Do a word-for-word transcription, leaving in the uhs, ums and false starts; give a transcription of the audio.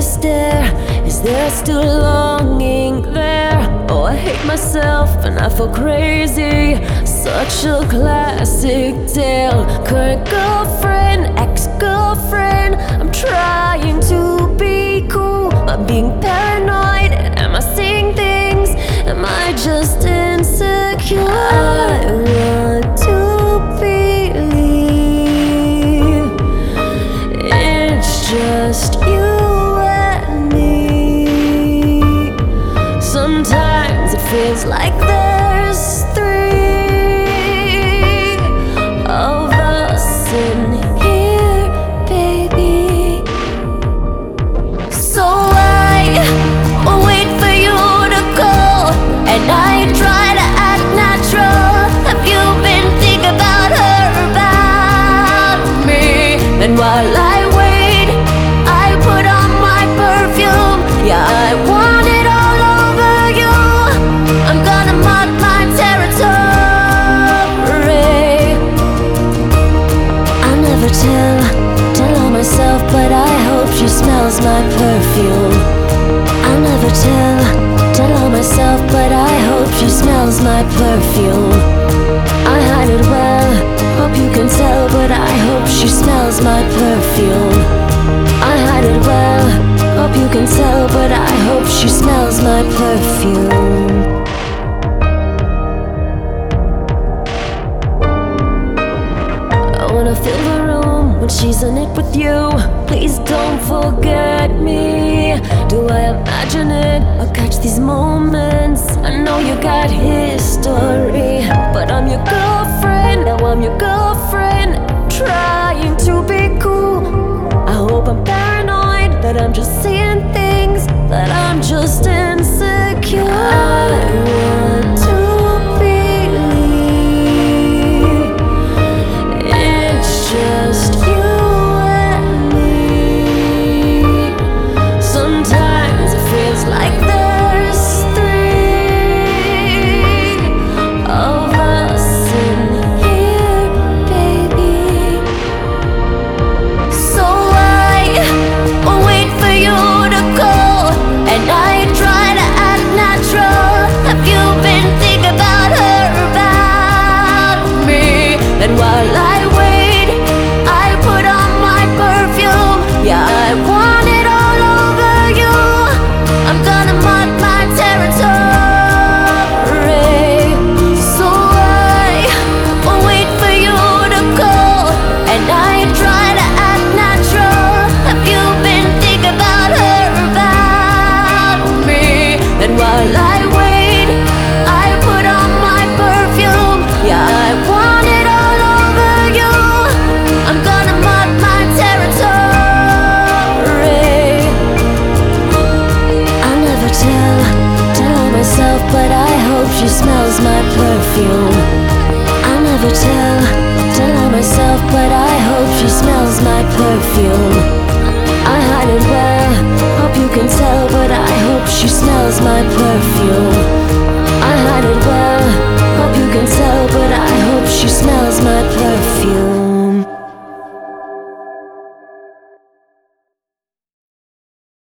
stare? Is there still longing there? Oh, I hate myself and I feel crazy. Such a classic tale. Current girlfriend, ex-girlfriend. I'm trying to be cool. Am I being paranoid? Am I seeing things? Am I just insecure? I want to believe it's just you and me. Sometimes it feels like there's three of us in here, baby. So I wait for you to call, and I try to act natural. Have you been thinking about her, about me? And while I wait, I put on my perfume. Yeah, I want it all over you. I'm gonna mark my territory. I'll never tell, tell on myself, but I hope she smells my perfume. I'll never tell, tell on myself, but I hope she smells my perfume. I hide it well, hope you can tell, but I hope she smells my perfume. I hide it well, hope you can tell, but I hope she smells my perfume. I wanna fill the room when she's in it with you. Please don't forget me. Do I imagine it or catch these moments? I know you got history, but I'm your girlfriend. Now I'm your girlfriend, trying to be cool. I hope I'm paranoid, that I'm just seeing things, that I'm just insecure. I want to believe it's just you and me. Sometimes it feels like there's three of us in here, baby. So I wait for you to call, and I try to act natural. Have you been thinking about her, about me? And while I wait, I put on my perfume. Yeah, I want it all over you. I'm gonna mark my territory. So I wait for you to call, and I try to act natural. Have you been thinking about her, about me? And while I wait, I put on my perfume. Yeah, I want it all over you. I'm gonna mark my territory. I'll never tell, tell on myself, but I hope she smells my perfume. I'll never tell, tell on myself, but I hope she smells my perfume. I hide it well, hope you can tell, but I hope she smells my perfume.